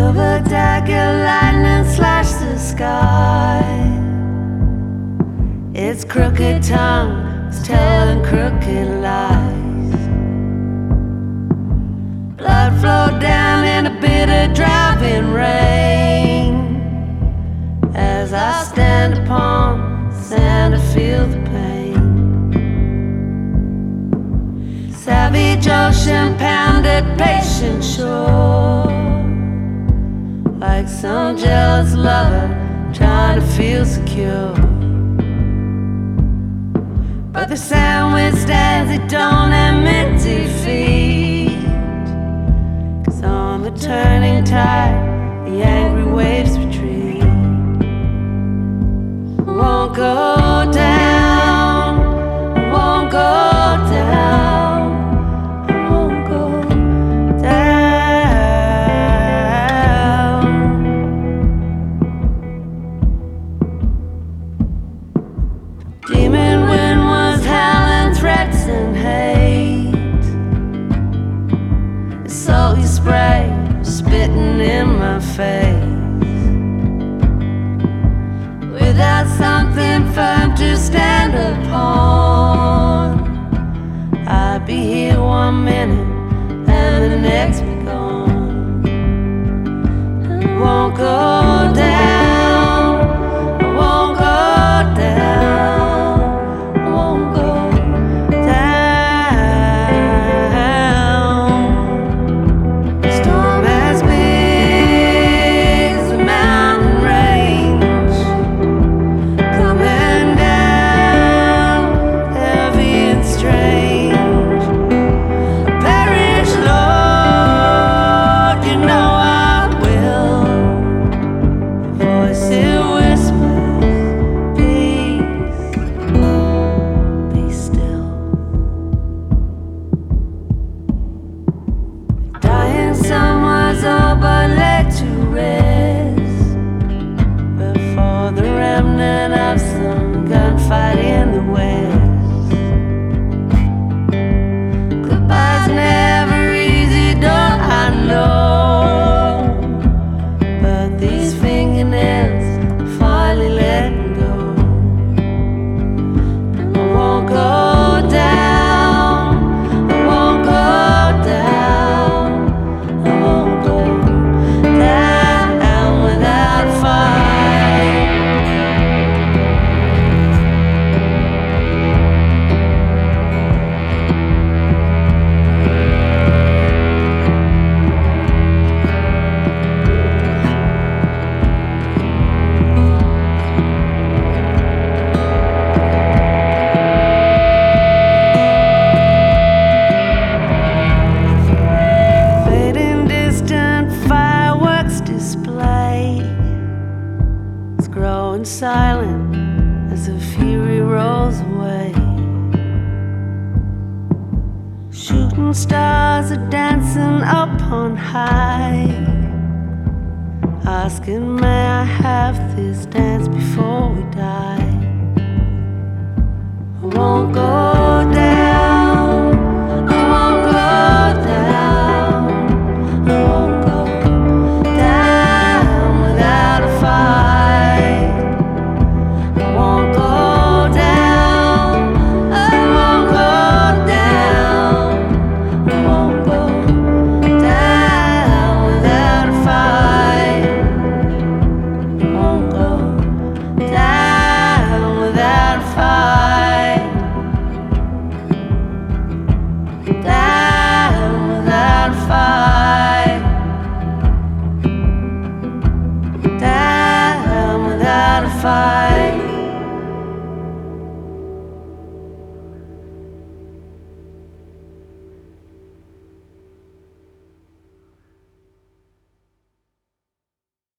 Silver dagger lightning slash the sky. Its crooked tongue is telling crooked lies. Blood flowed down in a bitter driving rain. As I stand upon the sand, I feel the pain. Savage ocean pounded patient shore, like some jealous lover trying to feel secure. But the sand withstands, it don't admit defeat. 'Cause on the turning tide, the angry waves retreat. Won't go down, won't go down, won't go down. Demon wind was howling threats and hate. It's salty spray spitting in my face. Without something firm to stand upon, I'd be here 1 minute and the next be gone. I won't go down, I won't go down, I won't go down. Storm as big as a mountain range, coming down heavy and strange. Perish, Lord, you know I will. Voice it whispers, peace, be still. Dying sun was all but laid to rest, but for the remnant of some gunfight in the west. Goodbye's never easy, don't I know? But these fingernails are finally letting go. I won't go down, I won't go down, I won't go down without a fight. Fading distant fireworks display. It's growing silent as the fury rolls away. Shooting stars are dancing up on high, asking, may I have this dance before we die? I won't go down, I won't go down, I won't go down without a fight. I won't go down, I won't go down, I won't go down without a fight. I won't go down without a fight. Down without a fight. Down without a fight.